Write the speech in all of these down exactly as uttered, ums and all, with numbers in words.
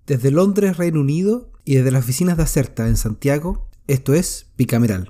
Desde Londres, Reino Unido, y desde las oficinas de Acerta en Santiago, esto es Bicameral.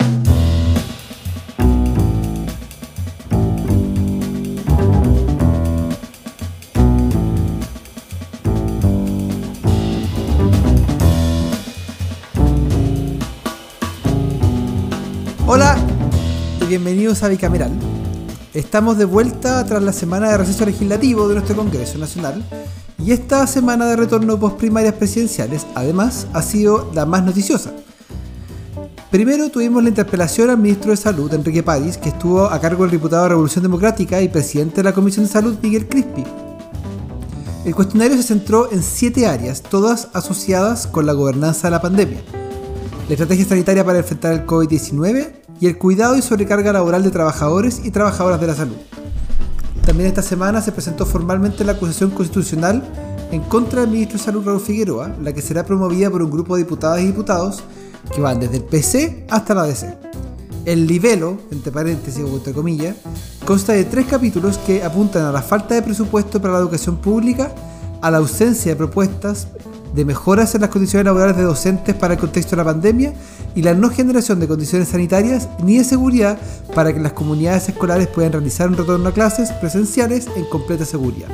Hola y bienvenidos a Bicameral. Estamos de vuelta tras la semana de receso legislativo de nuestro Congreso Nacional y esta semana de retorno post-primarias presidenciales, además, ha sido la más noticiosa. Primero tuvimos la interpelación al ministro de Salud, Enrique París, que estuvo a cargo del diputado de Revolución Democrática y presidente de la Comisión de Salud, Miguel Crispi. El cuestionario se centró en siete áreas, todas asociadas con la gobernanza de la pandemia: la estrategia sanitaria para enfrentar el covid diecinueve y el cuidado y sobrecarga laboral de trabajadores y trabajadoras de la salud. También esta semana se presentó formalmente la acusación constitucional en contra del ministro de Salud, Raúl Figueroa, la que será promovida por un grupo de diputadas y diputados que van desde el P C hasta la D C. El libelo, entre paréntesis o entre comillas, consta de tres capítulos que apuntan a la falta de presupuesto para la educación pública, a la ausencia de propuestas de mejoras en las condiciones laborales de docentes para el contexto de la pandemia y la no generación de condiciones sanitarias ni de seguridad para que las comunidades escolares puedan realizar un retorno a clases presenciales en completa seguridad.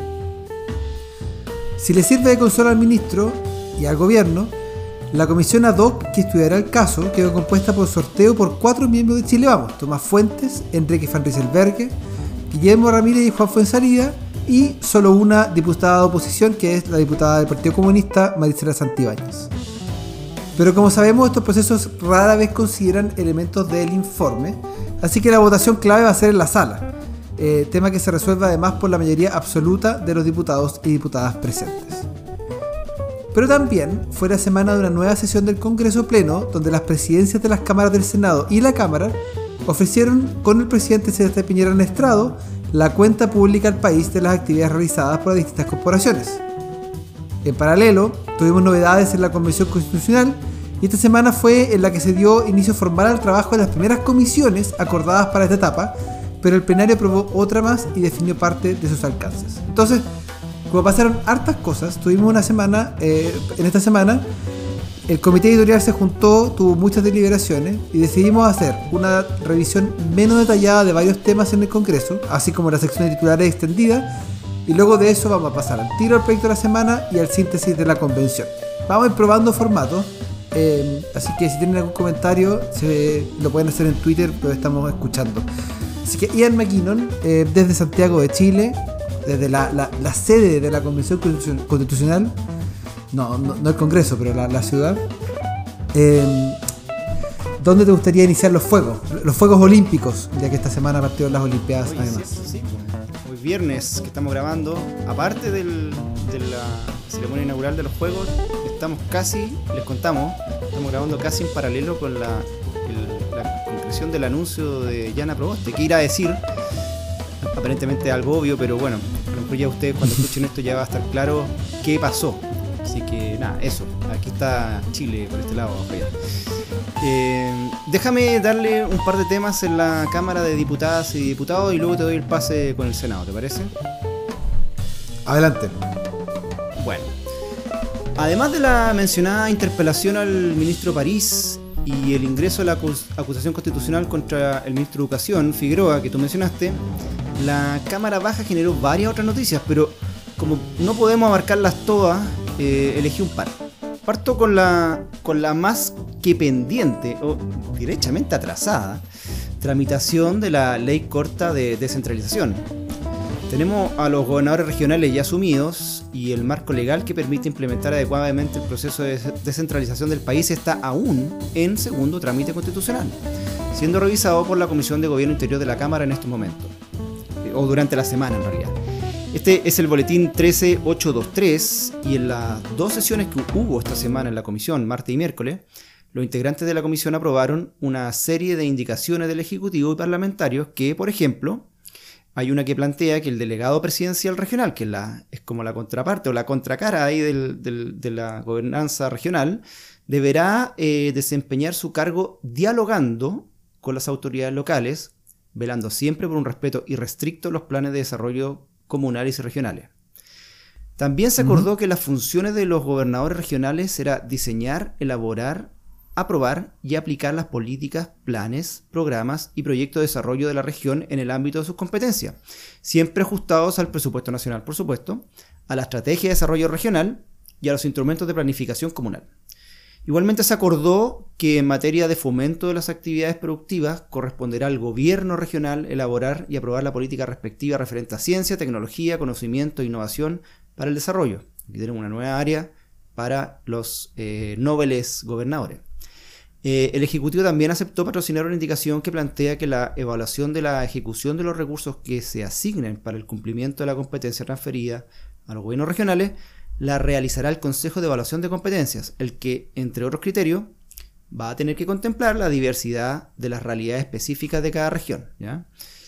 Si le sirve de consuelo al ministro y al gobierno, la comisión ad hoc que estudiará el caso quedó compuesta por sorteo por cuatro miembros de Chile Vamos: Tomás Fuentes, Enrique Van Rieselberghe, Guillermo Ramírez y Juan Fuenzalida, y solo una diputada de oposición, que es la diputada del Partido Comunista, Maricela Santibáñez. Pero como sabemos, estos procesos rara vez consideran elementos del informe, así que la votación clave va a ser en la sala, eh, tema que se resuelve además por la mayoría absoluta de los diputados y diputadas presentes. Pero también fue la semana de una nueva sesión del Congreso Pleno, donde las presidencias de las cámaras del Senado y la Cámara ofrecieron con el presidente Sebastián Piñera en estrado la cuenta pública al país de las actividades realizadas por las distintas corporaciones. En paralelo, tuvimos novedades en la Convención Constitucional y esta semana fue en la que se dio inicio formal al trabajo de las primeras comisiones acordadas para esta etapa, pero el plenario aprobó otra más y definió parte de sus alcances. Entonces, como pasaron hartas cosas, tuvimos una semana, eh, en esta semana, el comité editorial se juntó, tuvo muchas deliberaciones y decidimos hacer una revisión menos detallada de varios temas en el Congreso, así como la sección de titulares extendida, y luego de eso vamos a pasar al tiro al proyecto de la semana y al síntesis de la convención. Vamos a ir probando formatos, eh, así que si tienen algún comentario se, lo pueden hacer en Twitter, lo estamos escuchando. Así que Ian McKinnon, eh, desde Santiago de Chile, desde la, la, la sede de la Convención Constitucional, No, no, no el Congreso, pero la, la ciudad. Eh, ¿Dónde te gustaría iniciar los fuegos? Los fuegos olímpicos, ya que esta semana partieron las Olimpiadas. Hoy, además. Sí, sí. Hoy viernes que estamos grabando, aparte del, de la ceremonia inaugural de los Juegos, estamos casi, les contamos, estamos grabando casi en paralelo con la, el, la concreción del anuncio de Yana Proboste, que irá a decir, aparentemente algo obvio, pero bueno, a lo mejor ya ustedes cuando escuchen esto ya va a estar claro qué pasó. Así que nada, eso. Aquí está Chile por este lado. Eh, déjame darle un par de temas en la Cámara de Diputadas y Diputados y luego te doy el pase con el Senado, ¿te parece? Adelante. Bueno, además de la mencionada interpelación al ministro París y el ingreso de la acus- acusación constitucional contra el ministro de Educación, Figueroa, que tú mencionaste, la Cámara Baja generó varias otras noticias, pero como no podemos abarcarlas todas, Eh, elegí un par. Parto con la, con la más que pendiente o derechamente atrasada tramitación de la ley corta de descentralización. Tenemos a los gobernadores regionales ya asumidos y el marco legal que permite implementar adecuadamente el proceso de descentralización del país está aún en segundo trámite constitucional, siendo revisado por la Comisión de Gobierno Interior de la Cámara en estos momentos, o durante la semana en realidad. Este es el boletín trece mil ochocientos veintitrés y en las dos sesiones que hubo esta semana en la comisión, martes y miércoles, los integrantes de la comisión aprobaron una serie de indicaciones del Ejecutivo y parlamentarios que, por ejemplo, hay una que plantea que el delegado presidencial regional, que es, la, es como la contraparte o la contracara ahí del, del, de la gobernanza regional, deberá eh, desempeñar su cargo dialogando con las autoridades locales, velando siempre por un respeto irrestricto a los planes de desarrollo comunales y regionales. También se acordó uh-huh. que las funciones de los gobernadores regionales será diseñar, elaborar, aprobar y aplicar las políticas, planes, programas y proyectos de desarrollo de la región en el ámbito de sus competencias, siempre ajustados al presupuesto nacional, por supuesto, a la estrategia de desarrollo regional y a los instrumentos de planificación comunal. Igualmente se acordó que en materia de fomento de las actividades productivas corresponderá al gobierno regional elaborar y aprobar la política respectiva referente a ciencia, tecnología, conocimiento e innovación para el desarrollo. Aquí tenemos una nueva área para los eh, nobles gobernadores. Eh, el Ejecutivo también aceptó patrocinar una indicación que plantea que la evaluación de la ejecución de los recursos que se asignen para el cumplimiento de la competencia transferida a los gobiernos regionales la realizará el Consejo de Evaluación de Competencias, el que, entre otros criterios, va a tener que contemplar la diversidad de las realidades específicas de cada región, ¿ya?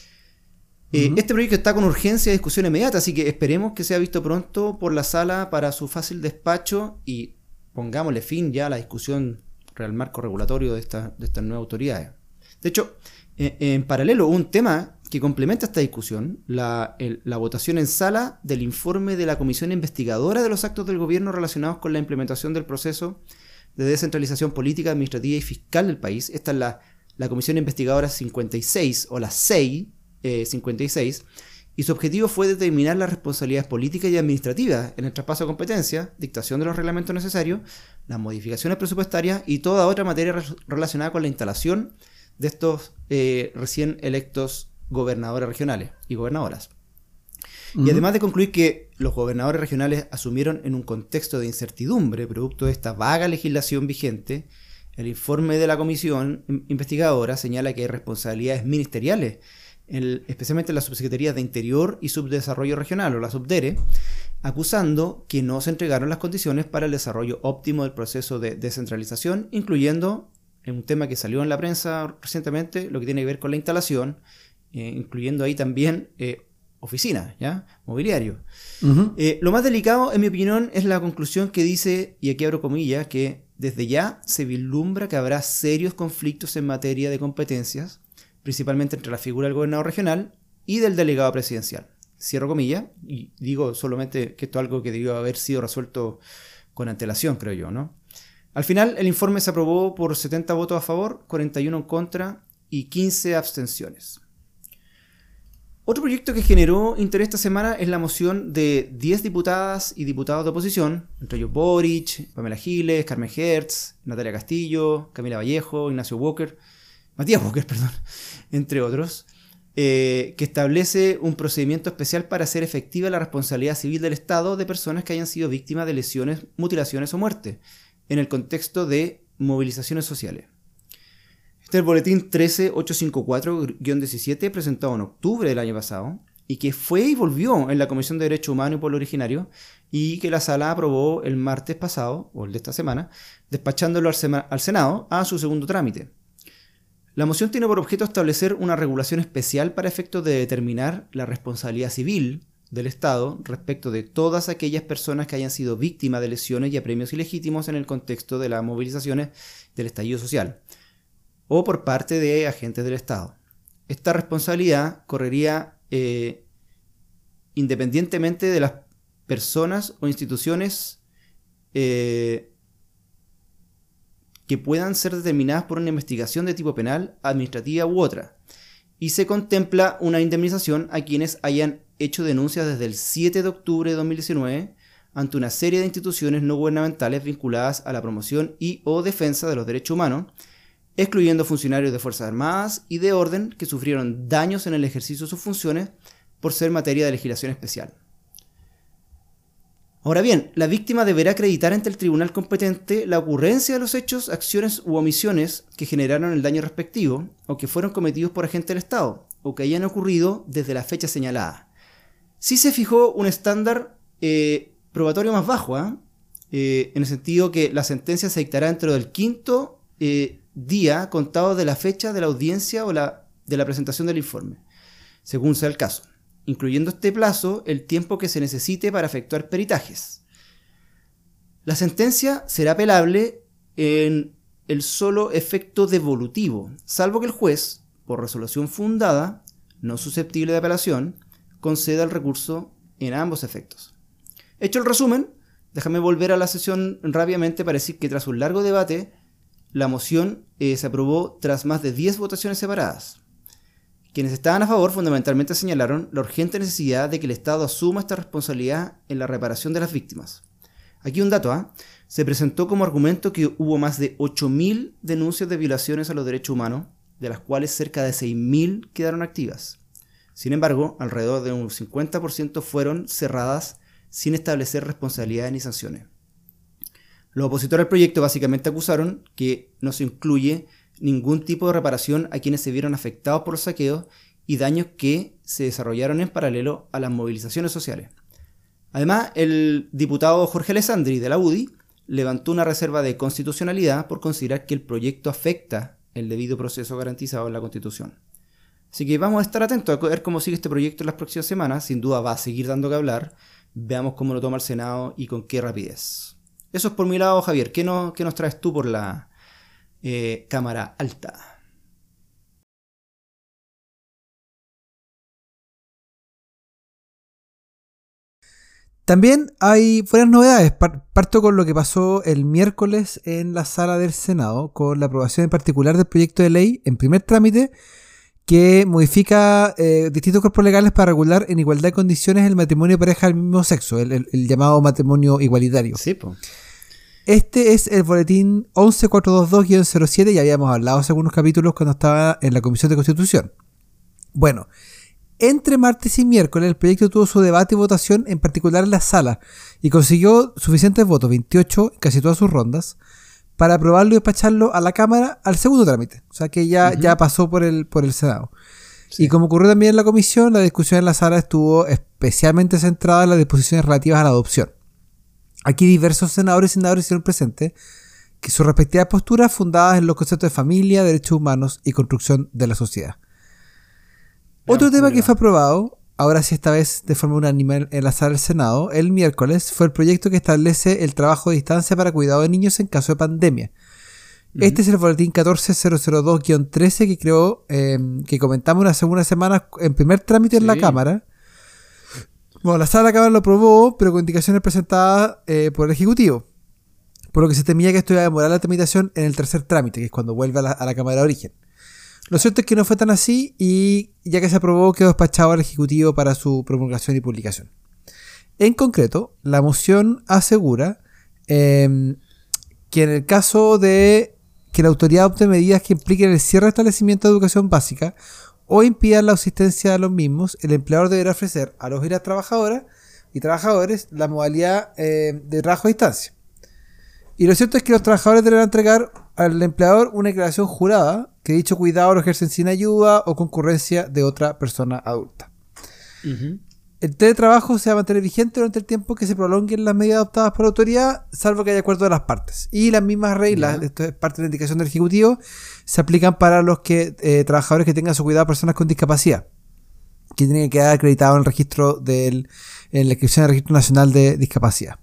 Uh-huh. Eh, este proyecto está con urgencia de discusión inmediata, así que esperemos que sea visto pronto por la sala para su fácil despacho y pongámosle fin ya a la discusión al marco regulatorio de, esta, de estas nuevas autoridades. De hecho, en, en paralelo, un tema que complementa esta discusión, la, el, la votación en sala del informe de la Comisión Investigadora de los Actos del Gobierno relacionados con la implementación del proceso de descentralización política, administrativa y fiscal del país. Esta es la, la Comisión Investigadora cincuenta y seis, o la C E I eh, cincuenta y seis, y su objetivo fue determinar las responsabilidades políticas y administrativas en el traspaso de competencias, dictación de los reglamentos necesarios, las modificaciones presupuestarias y toda otra materia re- relacionada con la instalación de estos eh, recién electos gobernadores regionales y gobernadoras. Uh-huh. Y además de concluir que los gobernadores regionales asumieron en un contexto de incertidumbre producto de esta vaga legislación vigente, el informe de la comisión investigadora señala que hay responsabilidades ministeriales, el, especialmente en las subsecretarías de Interior y Subdesarrollo Regional, o la SUBDERE, acusando que no se entregaron las condiciones para el desarrollo óptimo del proceso de descentralización, incluyendo, en un tema que salió en la prensa recientemente, lo que tiene que ver con la instalación, eh, incluyendo ahí también eh, oficinas, ¿ya? Mobiliario. Uh-huh. Eh, lo más delicado, en mi opinión, es la conclusión que dice, y aquí abro comillas, que desde ya se vislumbra que habrá serios conflictos en materia de competencias, principalmente entre la figura del gobernador regional y del delegado presidencial. Cierro comillas, y digo solamente que esto es algo que debió haber sido resuelto con antelación, creo yo, ¿no? Al final, el informe se aprobó por setenta votos a favor, cuarenta y uno en contra y quince abstenciones. Otro proyecto que generó interés esta semana es la moción de diez diputadas y diputados de oposición, entre ellos Boric, Pamela Giles, Carmen Hertz, Natalia Castillo, Camila Vallejo, Ignacio Walker, Matías Walker, perdón, entre otros, eh, que establece un procedimiento especial para hacer efectiva la responsabilidad civil del Estado de personas que hayan sido víctimas de lesiones, mutilaciones o muerte, en el contexto de movilizaciones sociales. Este es el boletín trece mil ochocientos cincuenta y cuatro guión diecisiete, presentado en octubre del año pasado, y que fue y volvió en la Comisión de Derechos Humanos y Pueblo Originario, y que la sala aprobó el martes pasado, o el de esta semana, despachándolo al, sema- al Senado a su segundo trámite. La moción tiene por objeto establecer una regulación especial para efectos de determinar la responsabilidad civil del Estado respecto de todas aquellas personas que hayan sido víctimas de lesiones y apremios ilegítimos en el contexto de las movilizaciones del estallido social, o por parte de agentes del Estado. Esta responsabilidad correría eh, independientemente de las personas o instituciones eh, que puedan ser determinadas por una investigación de tipo penal, administrativa u otra, y se contempla una indemnización a quienes hayan hecho denuncias desde el siete de octubre de dos mil diecinueve ante una serie de instituciones no gubernamentales vinculadas a la promoción y o defensa de los derechos humanos, excluyendo funcionarios de Fuerzas Armadas y de orden que sufrieron daños en el ejercicio de sus funciones por ser materia de legislación especial. Ahora bien, la víctima deberá acreditar ante el tribunal competente la ocurrencia de los hechos, acciones u omisiones que generaron el daño respectivo o que fueron cometidos por agentes del Estado o que hayan ocurrido desde la fecha señalada. Sí se fijó un estándar eh, probatorio más bajo, ¿eh? Eh, en el sentido que la sentencia se dictará dentro del quinto eh, día contado de la fecha de la audiencia o la, de la presentación del informe, según sea el caso, incluyendo este plazo el tiempo que se necesite para efectuar peritajes. La sentencia será apelable en el solo efecto devolutivo, salvo que el juez, por resolución fundada, no susceptible de apelación, conceda el recurso en ambos efectos. Hecho el resumen, déjame volver a la sesión rápidamente para decir que tras un largo debate, la moción eh, se aprobó tras más de diez votaciones separadas. Quienes estaban a favor fundamentalmente señalaron la urgente necesidad de que el Estado asuma esta responsabilidad en la reparación de las víctimas. Aquí un dato, ¿ah? ¿eh? Se presentó como argumento que hubo más de ocho mil denuncias de violaciones a los derechos humanos, de las cuales cerca de seis mil quedaron activas. Sin embargo, alrededor de un cincuenta por ciento fueron cerradas sin establecer responsabilidades ni sanciones. Los opositores al proyecto básicamente acusaron que no se incluye ningún tipo de reparación a quienes se vieron afectados por los saqueos y daños que se desarrollaron en paralelo a las movilizaciones sociales. Además, el diputado Jorge Alessandri de la U D I levantó una reserva de constitucionalidad por considerar que el proyecto afecta el debido proceso garantizado en la Constitución. Así que vamos a estar atentos a ver cómo sigue este proyecto en las próximas semanas. Sin duda va a seguir dando que hablar. Veamos cómo lo toma el Senado y con qué rapidez. Eso es por mi lado, Javier. ¿Qué nos, qué nos traes tú por la eh, Cámara Alta? También hay buenas novedades. Parto con lo que pasó el miércoles en la sala del Senado, con la aprobación en particular del proyecto de ley en primer trámite que modifica eh, distintos cuerpos legales para regular en igualdad de condiciones el matrimonio de pareja del mismo sexo, el, el, el llamado matrimonio igualitario. Sí, po. Este es el boletín once cuatrocientos veintidós guión cero siete, ya habíamos hablado hace algunos capítulos cuando estaba en la Comisión de Constitución. Bueno, entre martes y miércoles el proyecto tuvo su debate y votación, en particular en la sala, y consiguió suficientes votos, veintiocho en casi todas sus rondas, para aprobarlo y despacharlo a la Cámara al segundo trámite. O sea que ya, uh-huh. ya pasó por el, por el Senado. Sí. Y como ocurrió también en la comisión, la discusión en la sala estuvo especialmente centrada en las disposiciones relativas a la adopción. Aquí diversos senadores y senadores hicieron presente que sus respectivas posturas fundadas en los conceptos de familia, derechos humanos y construcción de la sociedad. Veamos. Otro tema que fue aprobado, ahora sí esta vez de forma unánime en la sala del Senado, el miércoles, fue el proyecto que establece el trabajo a distancia para cuidado de niños en caso de pandemia. Uh-huh. Este es el boletín catorce mil dos guión trece que creó, eh, que comentamos hace unas semanas en primer trámite en sí. la Cámara. Bueno, la sala de la Cámara lo aprobó, pero con indicaciones presentadas eh, por el Ejecutivo, por lo que se temía que esto iba a demorar la tramitación en el tercer trámite, que es cuando vuelve a la, a la Cámara de origen. Lo cierto es que no fue tan así y ya que se aprobó quedó despachado al Ejecutivo para su promulgación y publicación. En concreto, la moción asegura eh, que en el caso de que la autoridad adopte medidas que impliquen el cierre de establecimientos de educación básica o impidan la asistencia de los mismos, el empleador deberá ofrecer a los y las trabajadoras y trabajadores la modalidad eh, de trabajo a distancia. Y lo cierto es que los trabajadores deberán entregar al empleador una declaración jurada que dicho cuidado lo ejercen sin ayuda o concurrencia de otra persona adulta. Uh-huh. El teletrabajo se va a mantener vigente durante el tiempo que se prolonguen las medidas adoptadas por la autoridad, salvo que haya acuerdo de las partes. Y las mismas reglas, yeah. esto es parte de la indicación del Ejecutivo, se aplican para los que eh, trabajadores que tengan a su cuidado personas con discapacidad, que tienen que quedar acreditados en el registro del, en la inscripción del Registro Nacional de Discapacidad.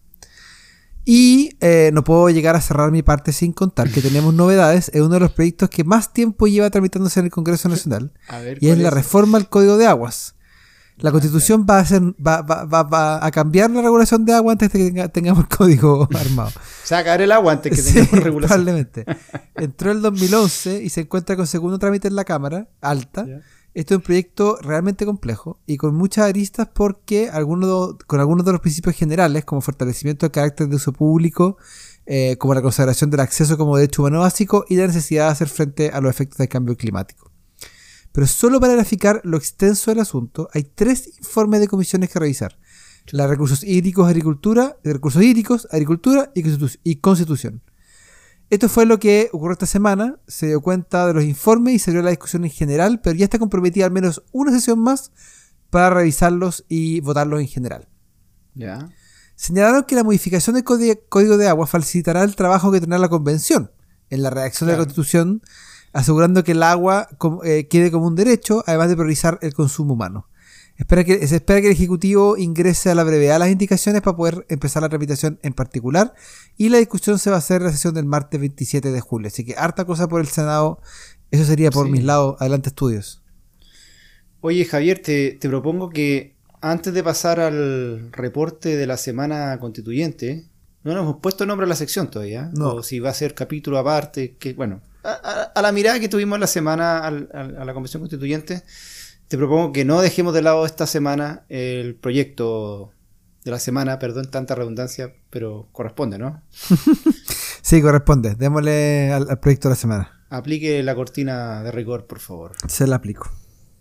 Y eh, no puedo llegar a cerrar mi parte sin contar que tenemos novedades en uno de los proyectos que más tiempo lleva tramitándose en el Congreso Nacional, y es, es la reforma al Código de Aguas. La Constitución va a, hacer, va, va, va, va a cambiar la regulación de agua antes de que tenga, tengamos el código armado. Se va a caer el agua antes que tengamos sí, regulación. Probablemente. Entró el dos mil once y se encuentra con segundo trámite en la Cámara Alta. Yeah. Esto es un proyecto realmente complejo y con muchas aristas porque algunos, con algunos de los principios generales, como fortalecimiento del carácter de uso público, eh, como la consagración del acceso como derecho humano básico y la necesidad de hacer frente a los efectos del cambio climático. Pero solo para graficar lo extenso del asunto, hay tres informes de comisiones que revisar. La de recursos hídricos, agricultura, de recursos hídricos, agricultura y, constitu- y constitución. Esto fue lo que ocurrió esta semana, se dio cuenta de los informes y se dio la discusión en general, pero ya está comprometida al menos una sesión más para revisarlos y votarlos en general. Ya. Yeah. Señalaron que la modificación del Código de Agua facilitará el trabajo que tendrá la Convención en la redacción claro. de la Constitución, asegurando que el agua eh, quede como un derecho, además de priorizar el consumo humano. Espera que, se espera que el Ejecutivo ingrese a la brevedad las indicaciones para poder empezar la tramitación en particular, y la discusión se va a hacer en la sesión del martes veintisiete de julio. Así que harta cosa por el Senado. Eso sería por sí. mis lados. Adelante, estudios. Oye, Javier, te, te propongo que antes de pasar al reporte de la semana constituyente, no nos hemos puesto nombre a la sección todavía. No. O si va a ser capítulo aparte, que bueno, a, a, a la mirada que tuvimos la semana al, al, a la Convención Constituyente, te propongo que no dejemos de lado esta semana el proyecto de la semana, perdón, tanta redundancia, pero corresponde, ¿no? Sí, corresponde. Démosle al, al proyecto de la semana. Aplique la cortina de rigor, por favor. Se la aplico.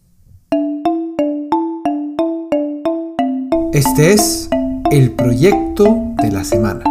Este es el proyecto de la semana.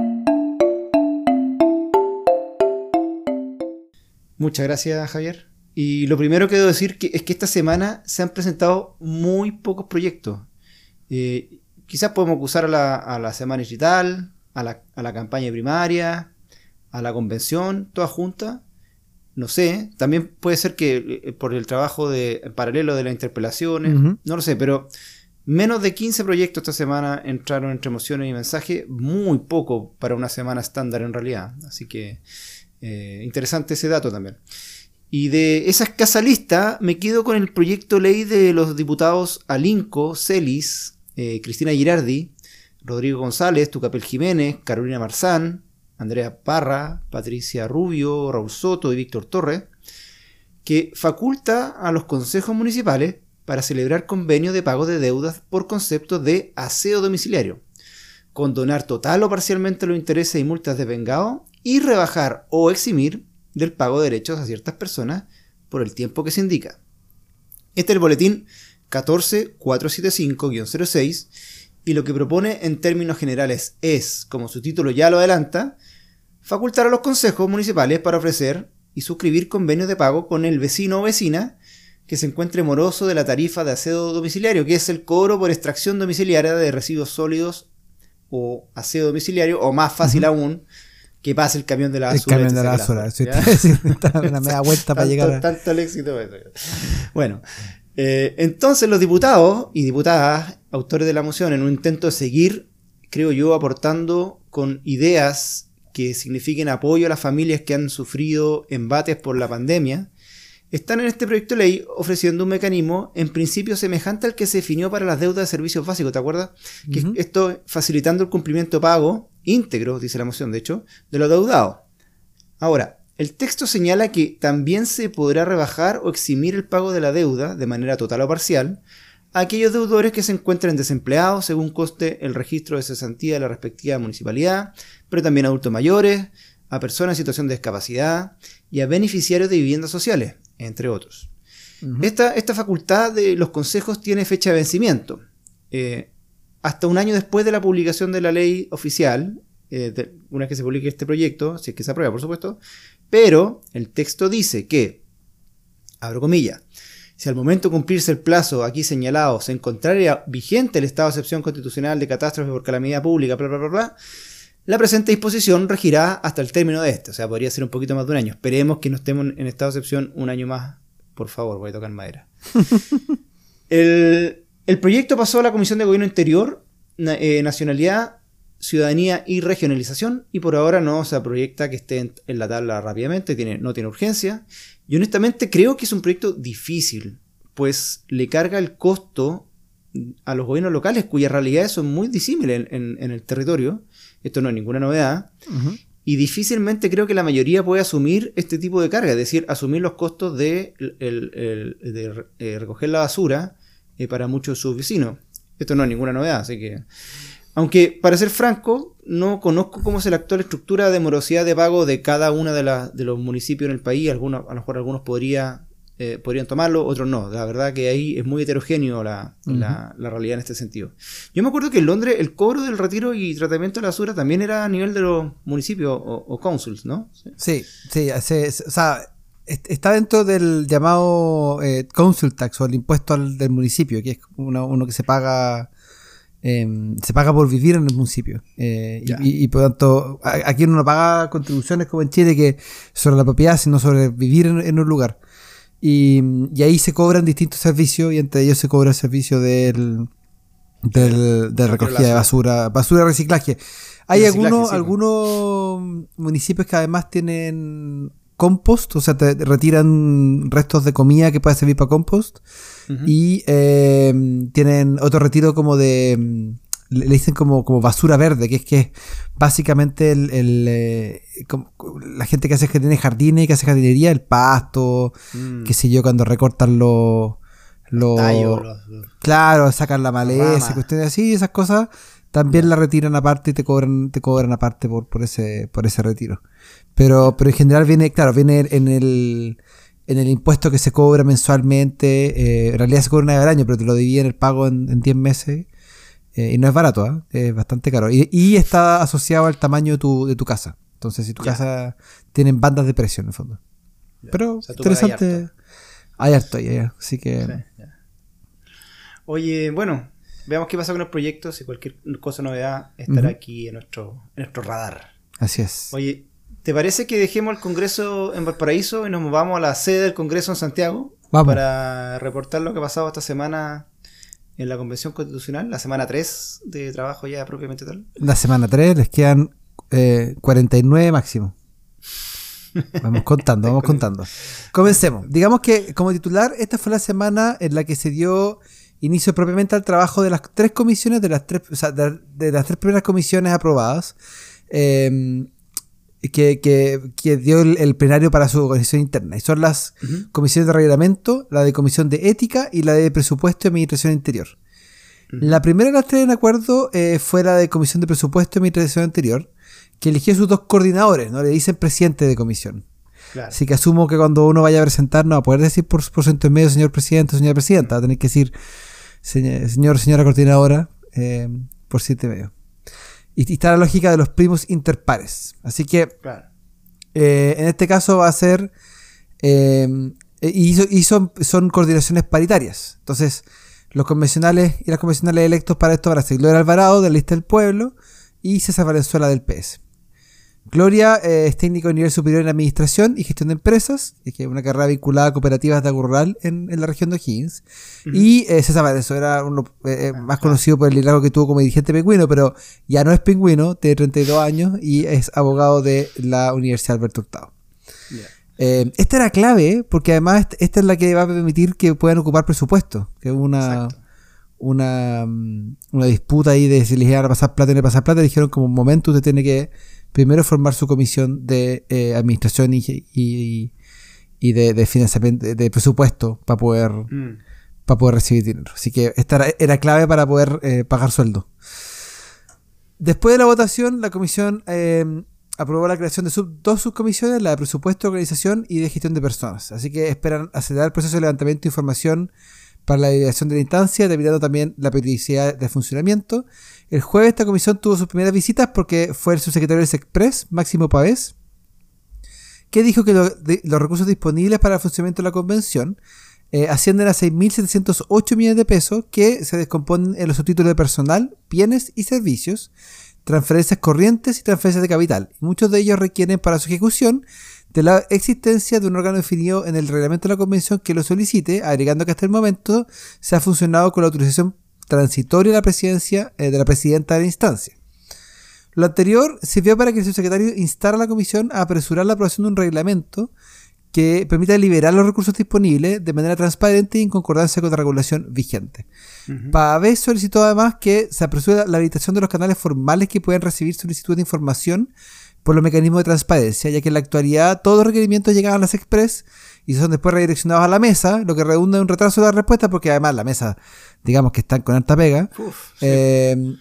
Muchas gracias, Javier. Y lo primero que debo decir que es que esta semana se han presentado muy pocos proyectos. Eh, quizás podemos acusar a la, a la semana digital, a la, a la campaña primaria, a la convención, todas juntas. No sé, también puede ser que eh, por el trabajo de en paralelo de las interpelaciones, uh-huh. no lo sé, pero menos de quince proyectos esta semana entraron entre mociones y mensajes, muy poco para una semana estándar en realidad. Así que eh, interesante ese dato también. Y de esa escasa lista me quedo con el proyecto ley de los diputados Alinco, Celis, eh, Cristina Girardi, Rodrigo González, Tucapel Jiménez, Carolina Marzán, Andrea Parra, Patricia Rubio, Raúl Soto y Víctor Torres, que faculta a los consejos municipales para celebrar convenios de pago de deudas por concepto de aseo domiciliario, condonar total o parcialmente los intereses y multas devengados y rebajar o eximir del pago de derechos a ciertas personas por el tiempo que se indica. Este es el boletín catorce cuatrocientos setenta y cinco guión cero seis y lo que propone en términos generales es, como su título ya lo adelanta, facultar a los consejos municipales para ofrecer y suscribir convenios de pago con el vecino o vecina que se encuentre moroso de la tarifa de aseo domiciliario, que es el cobro por extracción domiciliaria de residuos sólidos o aseo domiciliario, o más fácil uh-huh. aún, que pase el camión de la basura. El camión de la basura, sí, una media vuelta para llegar a... Tanto el éxito. Bueno, eh, entonces los diputados y diputadas, autores de la moción, en un intento de seguir, creo yo, aportando con ideas que signifiquen apoyo a las familias que han sufrido embates por la pandemia, están en este proyecto de ley ofreciendo un mecanismo en principio semejante al que se definió para las deudas de servicios básicos, ¿te acuerdas? Que uh-huh. esto facilitando el cumplimiento pago íntegro, dice la moción de hecho, de los adeudados. Ahora, el texto señala que también se podrá rebajar o eximir el pago de la deuda de manera total o parcial a aquellos deudores que se encuentren desempleados según conste el registro de cesantía de la respectiva municipalidad, pero también a adultos mayores, a personas en situación de discapacidad y a beneficiarios de viviendas sociales, entre otros. Uh-huh. Esta, esta facultad de los consejos tiene fecha de vencimiento. Eh, hasta un año después de la publicación de la ley oficial, eh, de, una vez que se publique este proyecto, si es que se aprueba, por supuesto, pero el texto dice que, abro comillas, si al momento de cumplirse el plazo aquí señalado se encontrara vigente el estado de excepción constitucional de catástrofe por calamidad pública, bla, bla, bla, bla, la presente disposición regirá hasta el término de este, o sea, podría ser un poquito más de un año. Esperemos que no estemos en estado de excepción un año más, por favor, voy a tocar madera. el, el proyecto pasó a la Comisión de Gobierno Interior, eh, Nacionalidad, Ciudadanía y Regionalización, y por ahora no se proyecta que esté en, en la tabla rápidamente, tiene, no tiene urgencia, y honestamente creo que es un proyecto difícil, pues le carga el costo a los gobiernos locales, cuyas realidades son muy disímiles en, en, en el territorio. Esto no es ninguna novedad. Uh-huh. Y difícilmente creo que la mayoría puede asumir este tipo de carga, es decir, asumir los costos de, el, el, el, de eh, recoger la basura eh, para muchos de sus vecinos. Esto no es ninguna novedad, así que... Aunque, para ser franco, no conozco cómo es la actual estructura de morosidad de pago de cada uno de, la, de los municipios en el país. Algunos, a lo mejor algunos podría, eh, podrían tomarlo, otros no. La verdad que ahí es muy heterogéneo la, uh-huh. la, la realidad en este sentido. Yo me acuerdo que en Londres el cobro del retiro y tratamiento de la basura también era a nivel de los municipios o, o councils, ¿no? Sí, sí, sí, o sea, está dentro del llamado eh, council tax o el impuesto al, del municipio, que es uno, uno que se paga... Eh, se paga por vivir en el municipio eh, y, y, y por lo tanto aquí uno no paga contribuciones como en Chile que sobre la propiedad sino sobre vivir en, en un lugar y, y ahí se cobran distintos servicios y entre ellos se cobra el servicio del, del de recogida de basura basura reciclaje. Hay algunos sí, algunos municipios que además tienen compost, o sea te retiran restos de comida que puede servir para compost. Uh-huh. Y eh, tienen otro retiro como de... Le dicen como, como basura verde, que es que básicamente el, el, eh, como, la gente que hace que tiene jardines, que hace jardinería, el pasto, mm. qué sé yo, cuando recortan los... Lo, Tallo, los, los, claro, sacan la maleza, cuestiones así, esas cosas, también yeah. la retiran aparte y te cobran, te cobran aparte por, por ese, por ese retiro. Pero, pero en general viene, claro, viene en el, en el impuesto que se cobra mensualmente, eh, en realidad se cobra una vez al año, pero te lo dividen el pago en, en diez meses, eh, y no es barato, ¿eh? Es bastante caro. Y, y está asociado al tamaño de tu, de tu casa. Entonces, si tu yeah. casa tienen bandas de precio en el fondo. Yeah. Pero, o sea, interesante. Hay harto ahí, así que... Sí. Oye, bueno, veamos qué pasa con los proyectos y cualquier cosa novedad estará uh-huh. aquí en nuestro, en nuestro radar. Así es. Oye, ¿te parece que dejemos el Congreso en Valparaíso y nos movamos a la sede del Congreso en Santiago? Vamos. Para reportar lo que ha pasado esta semana en la Convención Constitucional, la semana tres de trabajo ya propiamente tal. La semana tres les quedan eh, cuarenta y nueve máximo. Vamos contando, vamos contando. Comencemos. Digamos que como titular, esta fue la semana en la que se dio... inicio propiamente al trabajo de las tres comisiones, de las tres, o sea, de, de las tres primeras comisiones aprobadas, eh, que, que, que dio el, el plenario para su organización interna. Y son las uh-huh. comisiones de reglamento, la de comisión de ética y la de presupuesto y administración interior. Uh-huh. La primera de las tres en acuerdo eh, fue la de comisión de presupuesto y administración interior, que eligió sus dos coordinadores, ¿no? Le dicen presidente de comisión. Claro. Así que asumo que cuando uno vaya a presentar no va a poder decir por, por ciento y medio señor presidente o señora presidenta, va a tener que decir señor, señor señora coordinadora eh, por ciento y medio. Y, y está la lógica de los primos interpares. Así que claro. eh, en este caso va a ser eh, y, y son, son coordinaciones paritarias. Entonces los convencionales y las convencionales electos para esto van a ser Gloria Alvarado de la lista del pueblo y César Valenzuela del P S. Gloria eh, es técnico de nivel superior en administración y gestión de empresas, es que es una carrera vinculada a cooperativas de agua rural en, en la región de O'Higgins. Uh-huh. Y eh, César Valenzuela era uno eh, ah, más claro. conocido por el liderazgo que tuvo como dirigente pingüino, pero ya no es pingüino, tiene treinta y dos años y es abogado de la Universidad Alberto Hurtado. Yeah. Eh, esta era clave porque además esta es la que va a permitir que puedan ocupar presupuesto, que es una... Una, una disputa ahí de si les iban a pasar plata o no pasar plata. Dijeron como un momento usted tiene que primero formar su comisión de eh, administración y, y, y de, de financiamiento, de, de presupuesto para poder mm. para poder recibir dinero. Así que esta era, era clave para poder eh, pagar sueldo. Después de la votación, la comisión eh, aprobó la creación de sub, dos subcomisiones, la de presupuesto, organización y de gestión de personas. Así que esperan acelerar el proceso de levantamiento de información para la dirección de la instancia, determinando también la periodicidad de funcionamiento. El jueves esta comisión tuvo sus primeras visitas porque fue el subsecretario del SECPRES, Máximo Pavés, que dijo que lo, de, los recursos disponibles para el funcionamiento de la convención eh, ascienden a seis mil setecientos ocho millones de pesos que se descomponen en los subtítulos de personal, bienes y servicios, transferencias corrientes y transferencias de capital. Y muchos de ellos requieren para su ejecución de la existencia de un órgano definido en el reglamento de la convención que lo solicite, agregando que hasta el momento se ha funcionado con la autorización transitoria de la presidencia eh, de la presidenta de la instancia. Lo anterior sirvió para que el subsecretario instara a la comisión a apresurar la aprobación de un reglamento que permita liberar los recursos disponibles de manera transparente y en concordancia con la regulación vigente. Uh-huh. Pavés solicitó además que se apresure la habilitación de los canales formales que puedan recibir solicitudes de información por los mecanismos de transparencia, ya que en la actualidad todos los requerimientos llegan a las Express y son después redireccionados a la mesa, lo que redunda en un retraso de la respuesta, porque además la mesa, digamos que están con alta pega. Uf, sí. eh,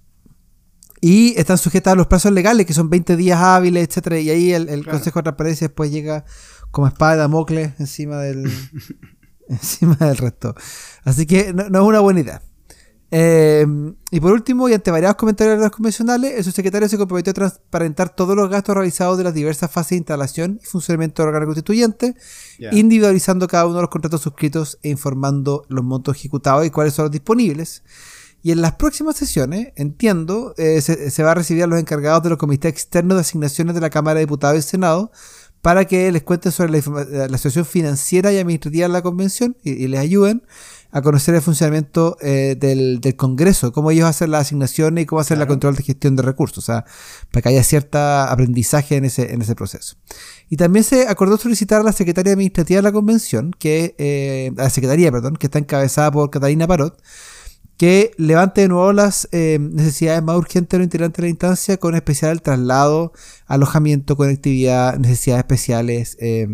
y están sujetas a los plazos legales, que son veinte días hábiles, etcétera. Y ahí el, el claro. Consejo de Transparencia después llega como espada de Damocles encima del, encima del resto. Así que no, no es una buena idea. Eh, y por último, y ante variados comentarios de los convencionales, el subsecretario se comprometió a transparentar todos los gastos realizados de las diversas fases de instalación y funcionamiento del órgano constituyente, yeah. individualizando cada uno de los contratos suscritos e informando los montos ejecutados y cuáles son los disponibles. Y en las próximas sesiones, entiendo, eh, se, se va a recibir a los encargados de los comités externos de asignaciones de la Cámara de Diputados y Senado para que les cuenten sobre la, la situación financiera y administrativa de la convención y, y les ayuden a conocer el funcionamiento eh, del, del Congreso, cómo ellos hacen las asignaciones y cómo hacen claro. la control de gestión de recursos, o sea, para que haya cierto aprendizaje en ese, en ese proceso. Y también se acordó solicitar a la Secretaría Administrativa de la Convención, que eh, a la Secretaría, perdón, que está encabezada por Catalina Parot, que levante de nuevo las eh, necesidades más urgentes de los integrantes de la instancia, con especial el traslado, alojamiento, conectividad, necesidades especiales, eh,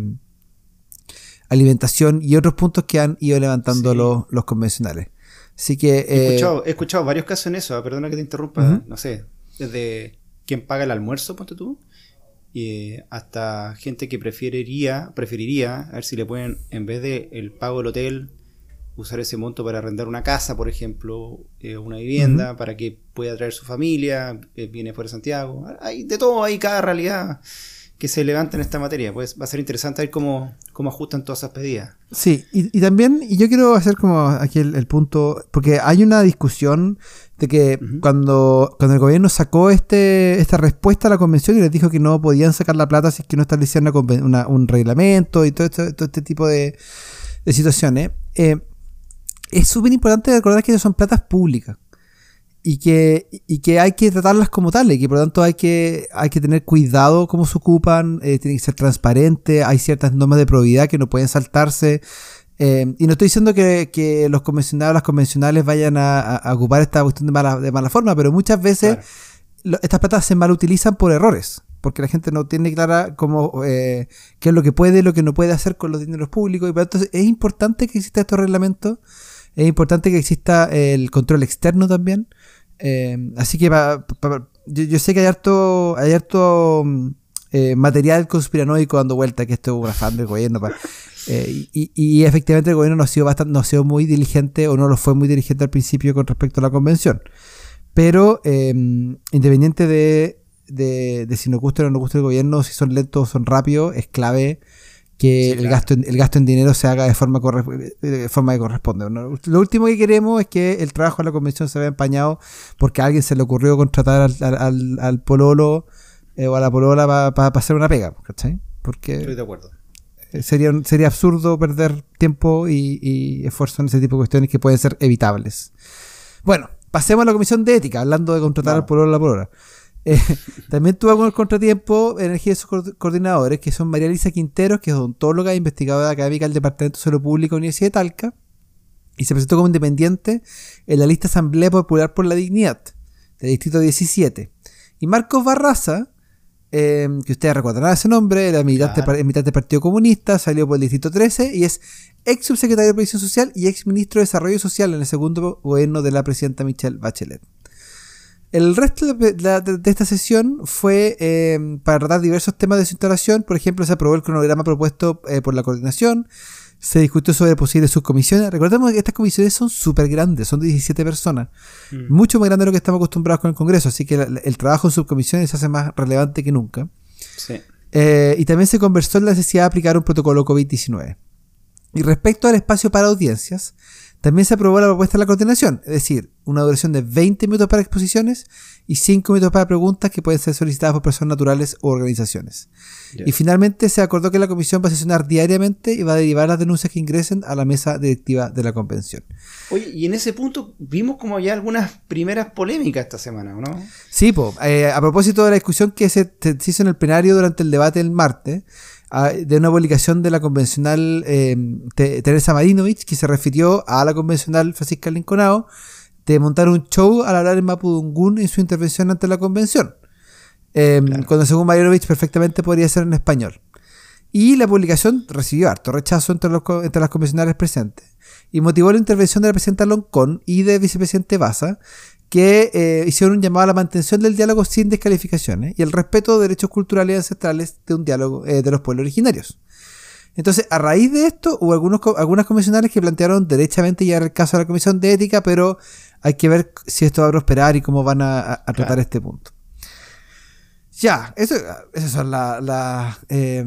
alimentación y otros puntos que han ido levantando sí. los, los convencionales. Así que... Eh, he, escuchado, he escuchado varios casos en eso, perdona que te interrumpa, uh-huh. no sé, desde quién paga el almuerzo, ponte tú, y hasta gente que preferiría, preferiría, a ver si le pueden, en vez de el pago del hotel, usar ese monto para arrendar una casa, por ejemplo, eh, una vivienda, uh-huh. para que pueda traer su familia, eh, viene fuera de Santiago. Hay de todo, hay cada realidad que se levanta en esta materia. Pues va a ser interesante ver cómo, cómo ajustan todas esas pedidas. Sí, y, y también, y yo quiero hacer como aquí el, el punto, porque hay una discusión de que uh-huh. cuando, cuando el gobierno sacó este esta respuesta a la convención y les dijo que no podían sacar la plata si es que no establecían una, una, un reglamento y todo, esto, todo este tipo de, de situaciones, eh, es súper importante recordar que son platas públicas. Y que, y que hay que tratarlas como tales, y que por lo tanto hay que, hay que tener cuidado cómo se ocupan, eh, tiene que ser transparente, hay ciertas normas de probidad que no pueden saltarse, eh, y no estoy diciendo que, que los convencionales, las convencionales vayan a, a, a ocupar esta cuestión de mala, de mala forma, pero muchas veces claro. lo, estas platas se malutilizan por errores, porque la gente no tiene clara cómo, eh, qué es lo que puede y lo que no puede hacer con los dineros públicos, y por lo tanto es importante que exista estos reglamentos. Es importante que exista el control externo también. Eh, así que pa, pa, yo, yo sé que hay harto, hay harto eh, material conspiranoico dando vuelta, que esto es un afán del gobierno. Pa, eh, y, y efectivamente el gobierno no ha sido bastante, no ha sido muy diligente, o no lo fue muy diligente al principio con respecto a la convención. Pero eh, independiente de, de, de si nos gusta o no nos gusta el gobierno, si son lentos o son rápidos, es clave que sí, el, claro. gasto en, el gasto en dinero se haga de forma, corre, de forma que corresponde, ¿no? Lo último que queremos es que el trabajo de la convención se vea empañado porque a alguien se le ocurrió contratar al, al, al, al pololo eh, o a la polola para pa, pa hacer una pega, ¿cachai? Porque estoy de acuerdo. Sería, sería absurdo perder tiempo y, y esfuerzo en ese tipo de cuestiones que pueden ser evitables. Bueno, pasemos a la comisión de ética, hablando de contratar no. al pololo o la polola. Eh, también tuvo algunos contratiempos en energía de sus coordinadores, que son María Elisa Quinteros, que es odontóloga e investigadora académica del Departamento de Salud Pública de la Universidad de Talca, y se presentó como independiente en la lista Asamblea Popular por la Dignidad, del Distrito diecisiete. Y Marcos Barraza, eh, que ustedes recordarán ese nombre, era militante, claro. militante del Partido Comunista, salió por el Distrito trece y es ex subsecretario de Previsión Social y ex ministro de Desarrollo Social en el segundo gobierno de la presidenta Michelle Bachelet. El resto de, la, de, de esta sesión fue eh, para tratar diversos temas de su instalación. Por ejemplo, se aprobó el cronograma propuesto eh, por la coordinación, se discutió sobre posibles subcomisiones. Recordemos que estas comisiones son súper grandes, son de diecisiete personas, mm. mucho más grandes de lo que estamos acostumbrados con el Congreso, así que la, la, el trabajo en subcomisiones se hace más relevante que nunca. Sí. Eh, y también se conversó en la necesidad de aplicar un protocolo COVID diecinueve. Y respecto al espacio para audiencias, también se aprobó la propuesta de la coordinación, es decir, una duración de veinte minutos para exposiciones y cinco minutos para preguntas que pueden ser solicitadas por personas naturales o organizaciones. Yeah. Y finalmente se acordó que la comisión va a sesionar diariamente y va a derivar las denuncias que ingresen a la mesa directiva de la convención. Oye, y en ese punto vimos como ya algunas primeras polémicas esta semana, ¿no? Sí, po, eh, a propósito de la discusión que se, se hizo en el plenario durante el debate del martes, de una publicación de la convencional eh, Teresa Marinovich, que se refirió a la convencional Francisca Linconao de montar un show al hablar en mapudungún en su intervención ante la convención, eh, claro. cuando según Marinovich perfectamente podría ser en español. Y la publicación recibió harto rechazo entre, los, entre las convencionales presentes y motivó la intervención de la presidenta Loncón y del vicepresidente Baza, que eh, hicieron un llamado a la mantención del diálogo sin descalificaciones y el respeto de derechos culturales y ancestrales de un diálogo eh, de los pueblos originarios. Entonces, a raíz de esto, hubo algunos, algunas convencionales que plantearon derechamente llevar el caso a la Comisión de Ética, pero hay que ver si esto va a prosperar y cómo van a, a, a tratar claro. este punto. Ya, eso, esas son la, la, eh,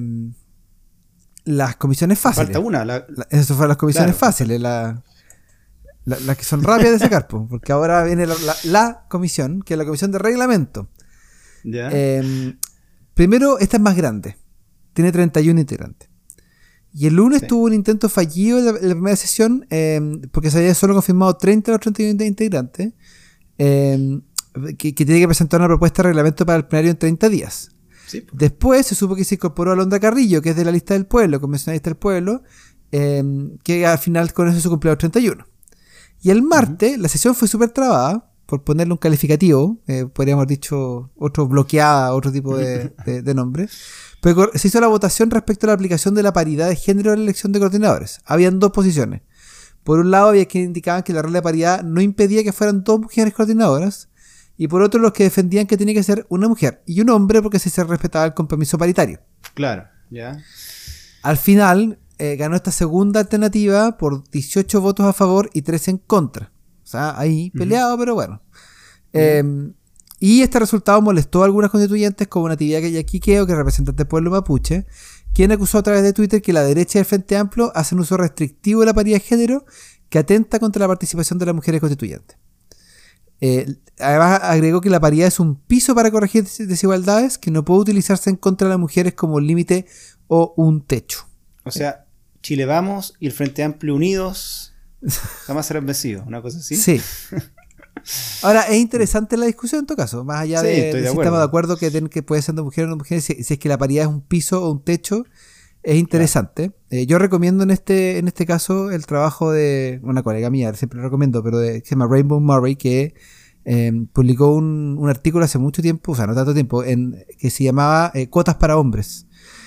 las comisiones fáciles. Falta una. La... La, esas fueron las comisiones claro. fáciles, la... Las la que son rápidas de sacar, porque ahora viene la, la, la comisión, que es la comisión de reglamento. ¿Ya? Eh, primero, esta es más grande. tiene treinta y uno integrantes. Y el lunes Sí. tuvo un intento fallido en la, en la primera sesión, eh, porque se había solo confirmado treinta de los treinta y uno integrantes, eh, que, que tiene que presentar una propuesta de reglamento para el plenario en treinta días. Sí, pues. Después se supo que se incorporó Alondra Carrillo, que es de la lista del pueblo, convencional lista del pueblo, eh, que al final con eso se cumplió los treinta y uno. Y el martes uh-huh. la sesión fue súper trabada, por ponerle un calificativo, eh, podríamos haber dicho otro bloqueada, otro tipo de, de, de nombre, pero se hizo la votación respecto a la aplicación de la paridad de género en la elección de coordinadores. Habían dos posiciones. Por un lado había quienes indicaban que la regla de paridad no impedía que fueran dos mujeres coordinadoras, y por otro los que defendían que tenía que ser una mujer y un hombre porque se respetaba el compromiso paritario. Claro, ya. Al final eh, ganó esta segunda alternativa por dieciocho votos a favor y tres en contra. O sea, ahí peleado, uh-huh. pero bueno. Uh-huh. Eh, y este resultado molestó a algunas constituyentes como Natividad Yaquiqueo, que es representante del pueblo mapuche, quien acusó a través de Twitter que la derecha y el Frente Amplio hacen uso restrictivo de la paridad de género que atenta contra la participación de las mujeres constituyentes. Eh, además agregó que la paridad es un piso para corregir desigualdades que no puede utilizarse en contra de las mujeres como límite o un techo. O sea, Chile Vamos y el Frente Amplio unidos jamás serán vencidos, una cosa así. Sí. Ahora, es interesante la discusión en todo caso, más allá sí, de, estoy de de si estamos de acuerdo que, ten, que puede ser de mujeres o no mujeres, si, si es que la paridad es un piso o un techo, es interesante. Claro. Eh, yo recomiendo en este en este caso el trabajo de una colega mía, siempre lo recomiendo, pero de, que se llama Rainbow Murray, que eh, publicó un, un artículo hace mucho tiempo, o sea, no tanto tiempo, en, que se llamaba eh, Cuotas para Hombres.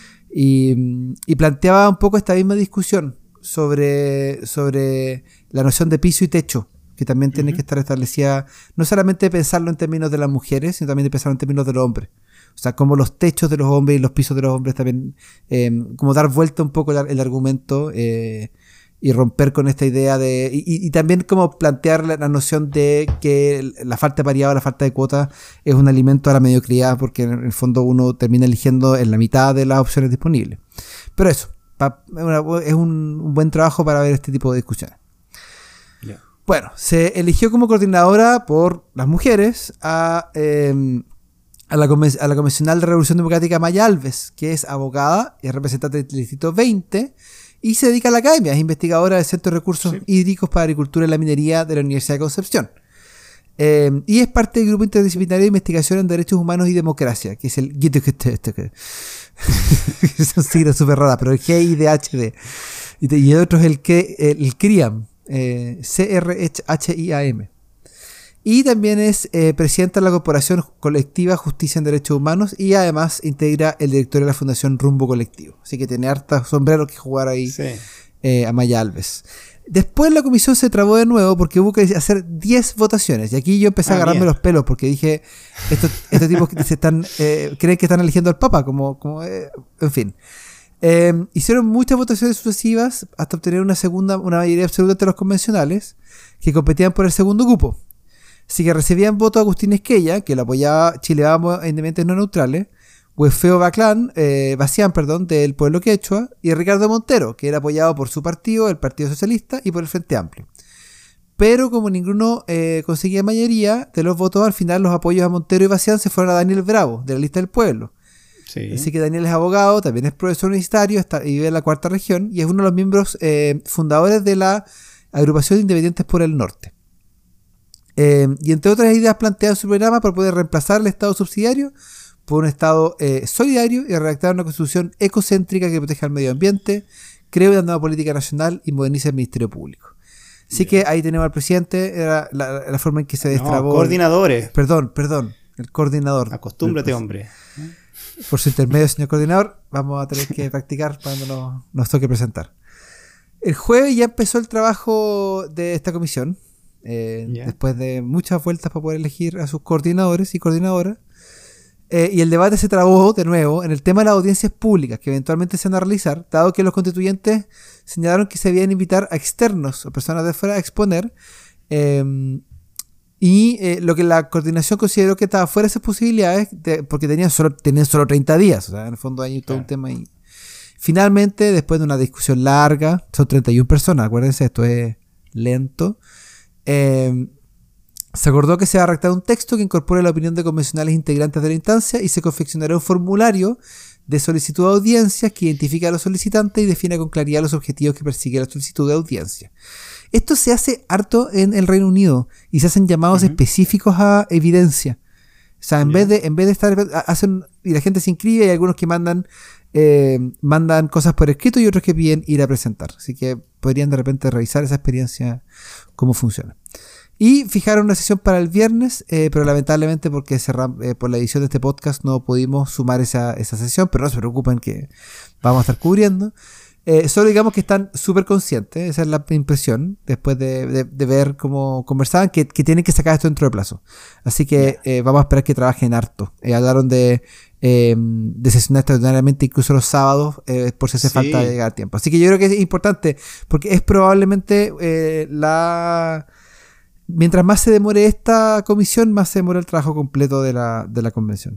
Y, y planteaba un poco esta misma discusión sobre, sobre la noción de piso y techo, que también tiene uh-huh. que estar establecida, no solamente pensarlo en términos de las mujeres, sino también de pensarlo en términos de los hombres. O sea, como los techos de los hombres y los pisos de los hombres también, eh, como dar vuelta un poco el, el argumento eh, y romper con esta idea de... Y, y también como plantear la, la noción de que la falta de paridad o la falta de cuotas es un alimento a la mediocridad, porque en el fondo uno termina eligiendo en la mitad de las opciones disponibles. Pero eso, pa, una, es un, un buen trabajo para ver este tipo de discusiones. Yeah. Bueno, se eligió como coordinadora por las mujeres a... Eh, A la, a la convencional de Revolución Democrática Maya Alves, que es abogada y es representante del Distrito veinte y se dedica a la academia, es investigadora del Centro de Recursos sí. Hídricos para Agricultura y la Minería de la Universidad de Concepción. Eh, y es parte del Grupo Interdisciplinario de Investigación en Derechos Humanos y Democracia, que es el G I D H. Son siglas súper raras, pero el G I D H D. Y el otro es el, el, el C R I A M, eh, C R H I A M. Y también es eh, presidenta de la Corporación Colectiva Justicia en Derechos Humanos y además integra el directorio de la Fundación Rumbo Colectivo. Así que tiene hartos sombreros que jugar ahí sí. eh, a Maya Alves. Después la comisión se trabó de nuevo porque hubo que hacer diez votaciones. Y aquí yo empecé ah, a agarrarme bien. los pelos porque dije, estos, estos tipos que se están, eh, creen que están eligiendo al Papa, como, como eh, en fin. Eh, hicieron muchas votaciones sucesivas hasta obtener una segunda, una mayoría absoluta entre los convencionales que competían por el segundo cupo. Así que recibían voto Agustín Esquella, que lo apoyaba Chile Vamos e Independientes No Neutrales, Huefeo Baclán, eh, Bacián, perdón, del Pueblo Quechua, y Ricardo Montero, que era apoyado por su partido, el Partido Socialista, y por el Frente Amplio. Pero como ninguno eh, conseguía mayoría de los votos, al final los apoyos a Montero y Bacián se fueron a Daniel Bravo, de la lista del pueblo. Sí. Así que Daniel es abogado, también es profesor universitario, está, y vive en la cuarta región, y es uno de los miembros eh, fundadores de la Agrupación de Independientes por el Norte. Eh, y entre otras ideas plantea en su programa para poder reemplazar el Estado subsidiario por un Estado eh, solidario y redactar una constitución ecocéntrica que proteja el medio ambiente, cree una nueva política nacional y modernice el Ministerio Público. Así Bien. que ahí tenemos al presidente, era la, la forma en que se destrabó. No, coordinadores. Perdón, perdón, el coordinador. Acostúmbrate, hombre. Por su intermedio, señor coordinador, vamos a tener que practicar cuando nos, nos toque presentar. El jueves ya empezó el trabajo de esta comisión. Eh, yeah. Después de muchas vueltas para poder elegir a sus coordinadores y coordinadoras eh, y el debate se trabó de nuevo en el tema de las audiencias públicas que eventualmente se van a realizar, dado que los constituyentes señalaron que se debían invitar a externos o personas de fuera a exponer eh, y eh, lo que la coordinación consideró que estaba fuera de esas posibilidades de, porque tenían solo, tenían solo treinta días, o sea, en el fondo hay todo claro. un tema ahí. Finalmente, después de una discusión larga, son treinta y una personas, acuérdense, esto es lento. Eh, Se acordó que se va a redactar un texto que incorpore la opinión de convencionales integrantes de la instancia y se confeccionará un formulario de solicitud de audiencias que identifica a los solicitantes y define con claridad los objetivos que persigue la solicitud de audiencia. Esto se hace harto en el Reino Unido y se hacen llamados uh-huh. específicos a evidencia. O sea, en yeah. vez de en vez de estar hacen y la gente se inscribe, y hay algunos que mandan eh, mandan cosas por escrito y otros que piden ir a presentar. Así que podrían de repente revisar esa experiencia, cómo funciona. Y fijaron una sesión para el viernes, eh, pero lamentablemente porque cerram, eh, por la edición de este podcast no pudimos sumar esa, esa sesión, pero no se preocupen que vamos a estar cubriendo. Eh, solo digamos que están súper conscientes, esa es la impresión, después de, de, de ver cómo conversaban, que, que tienen que sacar esto dentro de plazo. Así que eh, vamos a esperar que trabajen harto. Eh, hablaron de, eh, de sesionar extraordinariamente incluso los sábados, eh, por si hace sí. falta llegar a tiempo. Así que yo creo que es importante, porque es probablemente eh, la... Mientras más se demore esta comisión, más se demora el trabajo completo de la, de la convención.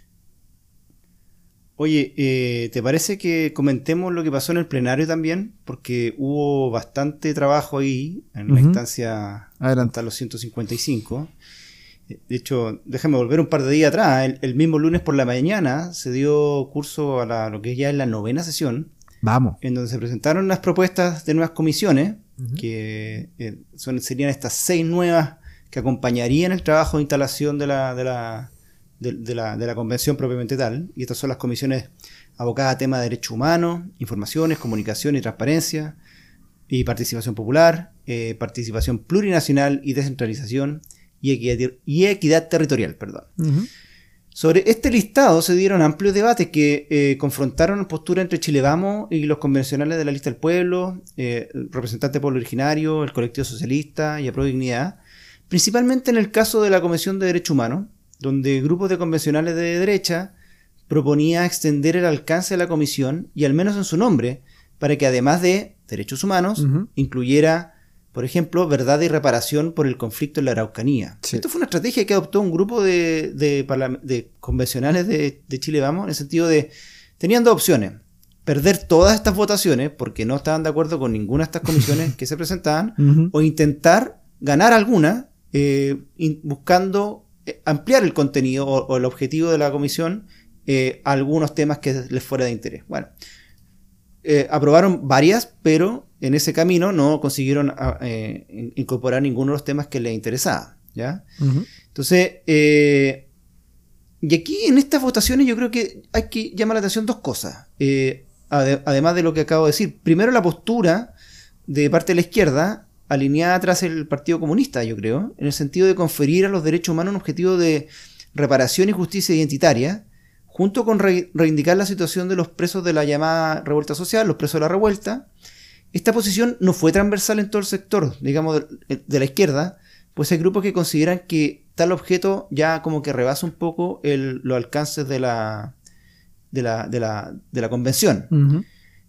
Oye, eh, ¿te parece que comentemos lo que pasó en el plenario también? Porque hubo bastante trabajo ahí en uh-huh. la instancia hasta los ciento cincuenta y cinco. De hecho, déjame volver un par de días atrás. El, el mismo lunes por la mañana se dio curso a la, lo que ya es la novena sesión. Vamos. En donde se presentaron las propuestas de nuevas comisiones, uh-huh. que eh, son, serían estas seis nuevas que acompañarían el trabajo de instalación de la, de la, de, de la, de la convención propiamente tal. Y estas son las comisiones abocadas a temas de derechos humanos, informaciones, comunicación y transparencia, y participación popular, eh, participación plurinacional y descentralización, y equidad, y equidad territorial. Perdón. Uh-huh. Sobre este listado se dieron amplios debates que eh, confrontaron la postura entre Chile Vamos y los convencionales de la Lista del Pueblo, eh, el representante del pueblo originario, el colectivo socialista y Apruebo Dignidad, principalmente en el caso de la Comisión de Derechos Humanos, donde grupos de convencionales de derecha proponía extender el alcance de la comisión, y al menos en su nombre, para que además de derechos humanos, uh-huh. incluyera, por ejemplo, verdad y reparación por el conflicto en la Araucanía. Sí. Esto fue una estrategia que adoptó un grupo de, de, de convencionales de, de Chile Vamos, en el sentido de, tenían dos opciones: perder todas estas votaciones, porque no estaban de acuerdo con ninguna de estas comisiones que se presentaban, uh-huh. o intentar ganar alguna, eh, in, buscando ampliar el contenido o, o el objetivo de la comisión eh, a algunos temas que les fuera de interés. Bueno, eh, aprobaron varias, pero en ese camino no consiguieron eh, incorporar ninguno de los temas que les interesaba, ¿ya? Uh-huh. Entonces, eh, y aquí en estas votaciones yo creo que hay que llamar la atención dos cosas, eh, ade- además de lo que acabo de decir. Primero, la postura de parte de la izquierda, alineada tras el Partido Comunista, yo creo, en el sentido de conferir a los derechos humanos un objetivo de reparación y justicia identitaria, junto con re- reivindicar la situación de los presos de la llamada revuelta social, los presos de la revuelta. Esta posición no fue transversal en todo el sector, digamos, de, de la izquierda, pues hay grupos que consideran que tal objeto ya como que rebasa un poco el, los alcances de la, de la, de la, de la convención. Uh-huh.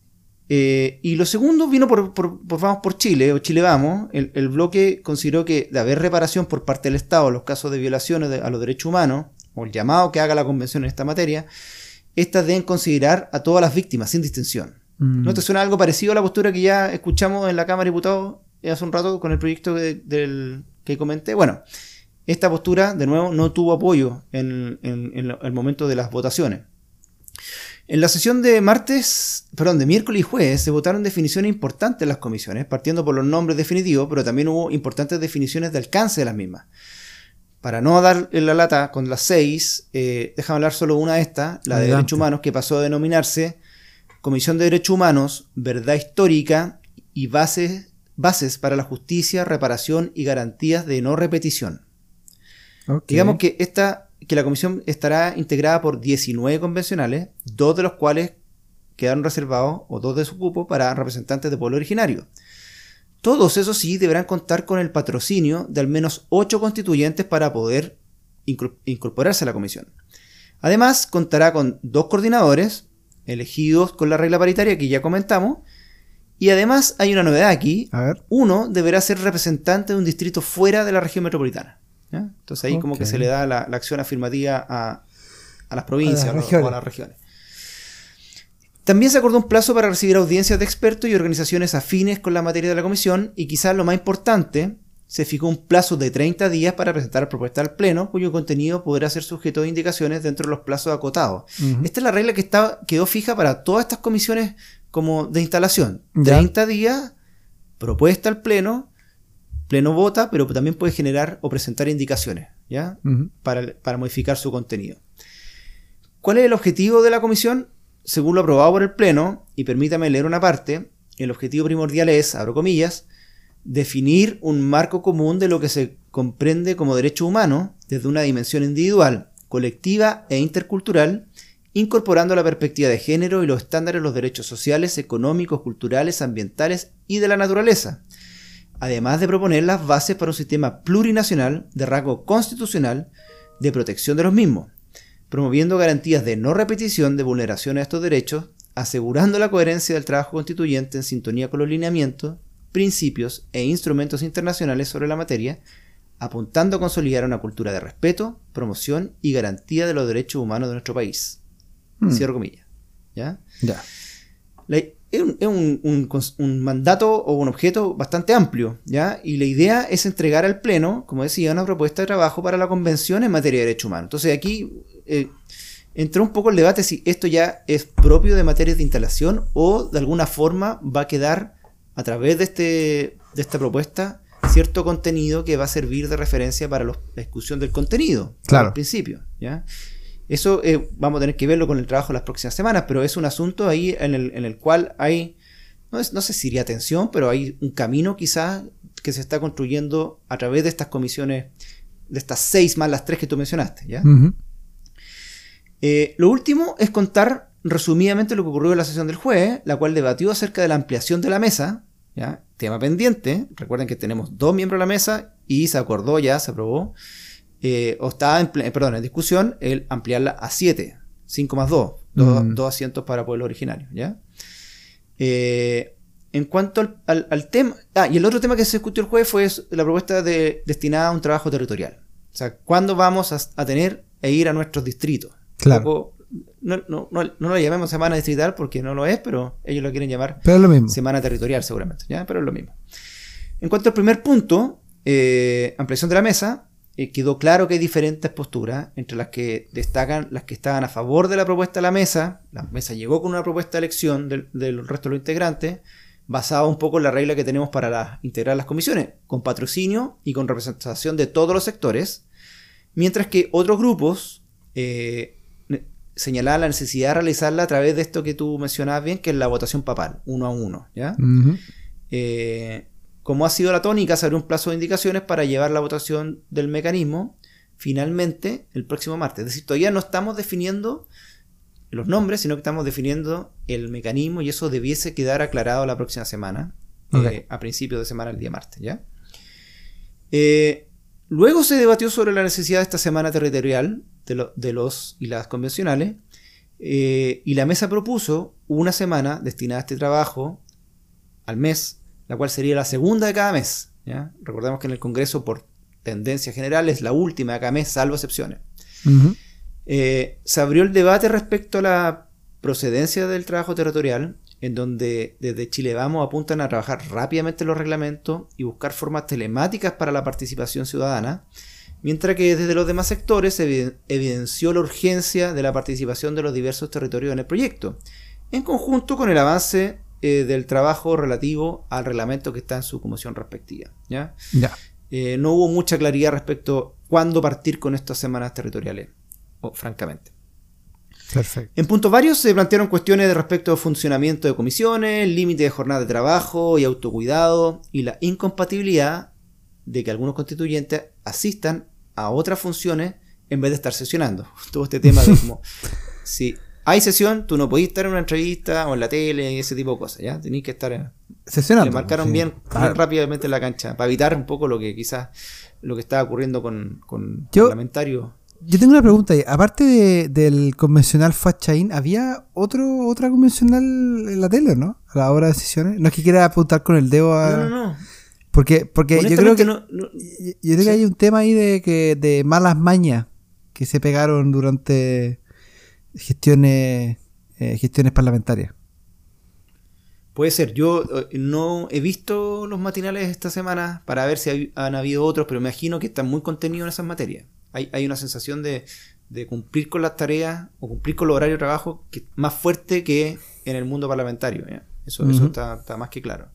Eh, y lo segundo vino por, por, por Vamos por Chile, o Chile Vamos. El, el bloque consideró que de haber reparación por parte del Estado en los casos de violaciones de, a los derechos humanos, o el llamado que haga la convención en esta materia, estas deben considerar a todas las víctimas, sin distinción. Mm. ¿No te suena algo parecido a la postura que ya escuchamos en la Cámara de Diputados hace un rato con el proyecto de, del, que comenté? Bueno, esta postura, de nuevo, no tuvo apoyo en, en, en el momento de las votaciones. En la sesión de martes, perdón, de miércoles y jueves se votaron definiciones importantes en las comisiones, partiendo por los nombres definitivos, pero también hubo importantes definiciones de alcance de las mismas. Para no dar en la lata con las seis, eh, déjame hablar solo una de estas, la de Adelante. Derechos Humanos, que pasó a denominarse Comisión de Derechos Humanos, Verdad Histórica y Bases, bases para la Justicia, Reparación y Garantías de No Repetición. Okay. Digamos que esta... que la comisión estará integrada por diecinueve convencionales, dos de los cuales quedaron reservados, o dos de su cupo, para representantes de pueblo originario. Todos, eso sí, deberán contar con el patrocinio de al menos ocho constituyentes para poder incorporarse a la comisión. Además, contará con dos coordinadores, elegidos con la regla paritaria que ya comentamos, y además hay una novedad aquí. A ver. Uno deberá ser representante de un distrito fuera de la región metropolitana. ¿Ya? Entonces ahí okay. como que se le da la, la acción afirmativa a, a las provincias a las o, o a las regiones. También se acordó un plazo para recibir audiencias de expertos y organizaciones afines con la materia de la comisión, y quizás lo más importante, se fijó un plazo de treinta días para presentar propuesta al Pleno, cuyo contenido podrá ser sujeto de indicaciones dentro de los plazos acotados. Uh-huh. Esta es la regla que está, quedó fija para todas estas comisiones como de instalación. Ya. treinta días, propuesta al Pleno, Pleno vota, pero también puede generar o presentar indicaciones, ¿ya? Uh-huh. para, para modificar su contenido. ¿Cuál es el objetivo de la comisión? Según lo aprobado por el Pleno, y permítame leer una parte, el objetivo primordial es, abro comillas, definir un marco común de lo que se comprende como derecho humano desde una dimensión individual, colectiva e intercultural, incorporando la perspectiva de género y los estándares de los derechos sociales, económicos, culturales, ambientales y de la naturaleza, además de proponer las bases para un sistema plurinacional de rango constitucional de protección de los mismos, promoviendo garantías de no repetición de vulneraciones a estos derechos, asegurando la coherencia del trabajo constituyente en sintonía con los lineamientos, principios e instrumentos internacionales sobre la materia, apuntando a consolidar una cultura de respeto, promoción y garantía de los derechos humanos de nuestro país. Hmm. Cierro comillas. ¿Ya? Ya. La, es un, es un, un, un mandato o un objeto bastante amplio, ¿ya? Y la idea es entregar al Pleno, como decía, una propuesta de trabajo para la Convención en materia de derechos humanos. Entonces aquí eh, entró un poco el debate si esto ya es propio de materias de instalación o de alguna forma va a quedar a través de, este, de esta propuesta cierto contenido que va a servir de referencia para los, la discusión del contenido, claro, al principio, ¿ya? Eso eh, vamos a tener que verlo con el trabajo de las próximas semanas, pero es un asunto ahí en el, en el cual hay, no, es, no sé si diría tensión, pero hay un camino quizás que se está construyendo a través de estas comisiones, de estas seis más las tres que tú mencionaste, ¿ya? Uh-huh. Eh, lo último es contar resumidamente lo que ocurrió en la sesión del jueves, la cual debatió acerca de la ampliación de la mesa, ¿ya? Tema pendiente. Recuerden que tenemos dos miembros de la mesa y se acordó ya, se aprobó, eh, o estaba en, perdón, en discusión el ampliarla a siete, cinco más dos, dos, mm. dos asientos para pueblos originarios, ¿ya? Eh, en cuanto al, al, al tema, ah, y el otro tema que se discutió el jueves fue la propuesta de, destinada a un trabajo territorial. O sea, ¿cuándo vamos a, a tener e ir a nuestros distritos? Claro. Poco, No, no, no, no lo llamemos semana distrital porque no lo es, pero ellos lo quieren llamar pero es lo mismo. Semana territorial seguramente, ¿ya? Pero es lo mismo. En cuanto al primer punto, eh, ampliación de la mesa, eh, quedó claro que hay diferentes posturas, entre las que destacan las que estaban a favor de la propuesta de la mesa. La mesa llegó con una propuesta de elección del, del resto de los integrantes, basada un poco en la regla que tenemos para la, integrar las comisiones, con patrocinio y con representación de todos los sectores, mientras que otros grupos eh, señalaba la necesidad de realizarla a través de esto que tú mencionabas bien, que es la votación papal, uno a uno, ¿ya? Uh-huh. Eh, como ha sido la tónica, se abrió un plazo de indicaciones para llevar la votación del mecanismo finalmente el próximo martes. Es decir, todavía no estamos definiendo los nombres, sino que estamos definiendo el mecanismo y eso debiese quedar aclarado la próxima semana, okay. eh, a principios de semana, el día martes, ¿ya? Eh, luego se debatió sobre la necesidad de esta semana territorial de, lo, de los y las convencionales, eh, y la mesa propuso una semana destinada a este trabajo al mes, la cual sería la segunda de cada mes, ¿ya? Recordemos que en el Congreso, por tendencia general, es la última de cada mes, salvo excepciones. Uh-huh. Eh, se abrió el debate respecto a la procedencia del trabajo territorial, en donde desde Chile Vamos apuntan a trabajar rápidamente los reglamentos y buscar formas telemáticas para la participación ciudadana, mientras que desde los demás sectores se evidenció la urgencia de la participación de los diversos territorios en el proyecto, en conjunto con el avance eh, del trabajo relativo al reglamento que está en su comisión respectiva, ¿ya? Ya. Eh, no hubo mucha claridad respecto a cuándo partir con estas semanas territoriales, oh, francamente. Perfecto. En puntos varios se plantearon cuestiones de respecto al funcionamiento de comisiones, límite de jornada de trabajo y autocuidado, y la incompatibilidad de que algunos constituyentes asistan a otras funciones en vez de estar sesionando. Todo este tema de como si hay sesión, tú no podés estar en una entrevista o en la tele y ese tipo de cosas, ¿ya? Tenés que estar sesionando. Le marcaron sí. bien, claro. bien rápidamente la cancha para evitar un poco lo que quizás lo que estaba ocurriendo con, con Yo... parlamentarios. Yo tengo una pregunta ahí. Aparte de, del convencional Fachaín, ¿había otro otra convencional en la tele, no? A la hora de sesiones. No es que quiera apuntar con el dedo a... No, no, no. Porque, porque yo creo que, no, no, yo, yo creo sí. que hay un tema ahí de, que, de malas mañas que se pegaron durante gestiones, eh, gestiones parlamentarias. Puede ser. Yo eh, no he visto los matinales esta semana para ver si hay, han habido otros, pero me imagino que están muy contenidos en esas materias. Hay, hay una sensación de, de cumplir con las tareas o cumplir con los horarios de trabajo que, más fuerte que en el mundo parlamentario. ¿ya? Eso, uh-huh. eso está, está más que claro.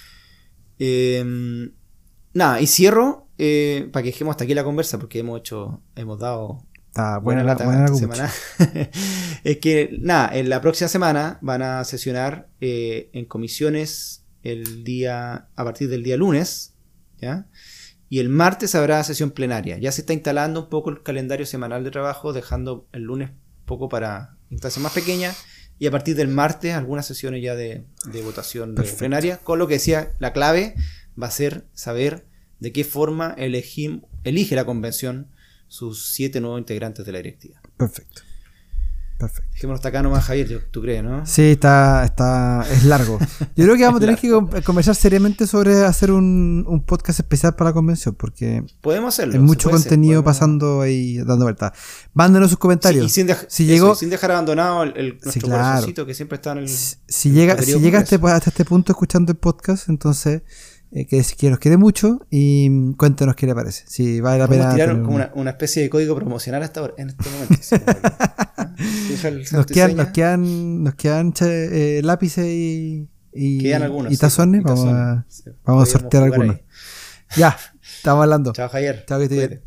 Eh, nada, y cierro eh, para que dejemos hasta aquí la conversa porque hemos hecho, hemos dado... Está buena, buena la buena semana. Es que, nada, en la próxima semana van a sesionar eh, en comisiones el día a partir del día lunes, ¿ya? Y el martes habrá sesión plenaria. Ya se está instalando un poco el calendario semanal de trabajo, dejando el lunes un poco para instancias más pequeñas, y a partir del martes algunas sesiones ya de, de votación de plenaria, con lo que decía, la clave va a ser saber de qué forma elegim, elige la convención sus siete nuevos integrantes de la directiva. Perfecto. Perfecto. Dejémonos hasta acá nomás, Javier, tú crees, ¿no? Sí, está, está, es largo. Yo creo que vamos a tener que conversar seriamente sobre hacer un, un podcast especial para la convención, porque podemos hacerlo. Hay mucho contenido podemos... pasando ahí dando vuelta. Mándenos sus comentarios. Sí, y sin, dej- si eso, llegó... y sin dejar abandonado el, el, nuestro sí, claro. corazoncito que siempre está en el. Si, si llega, si llega hasta, hasta este punto escuchando el podcast, entonces eh, que, que nos quiere mucho y cuéntenos qué le parece. Si vale la pena. Tirar como una, una especie de código promocional hasta ahora, en este momento. Sí, nos, quedan, nos quedan nos quedan eh, lápices y, y, algunos, y tazones. sí, vamos, y tazones. A, sí, vamos a sortear algunos. Ahí. Ya, estamos hablando. Chao, Javier. Chao, que estés bien.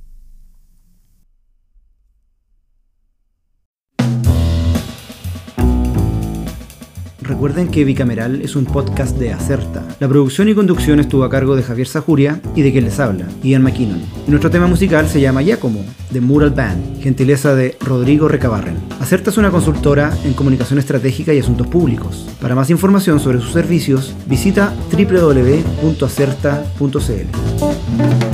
Recuerden que Bicameral es un podcast de Acerta. La producción y conducción estuvo a cargo de Javier Sajuria y de quien les habla, Ian McKinnon. Y nuestro tema musical se llama Giacomo, de Mural Band, gentileza de Rodrigo Recabarren. Acerta es una consultora en comunicación estratégica y asuntos públicos. Para más información sobre sus servicios, visita doble u doble u doble u punto acerta punto c l.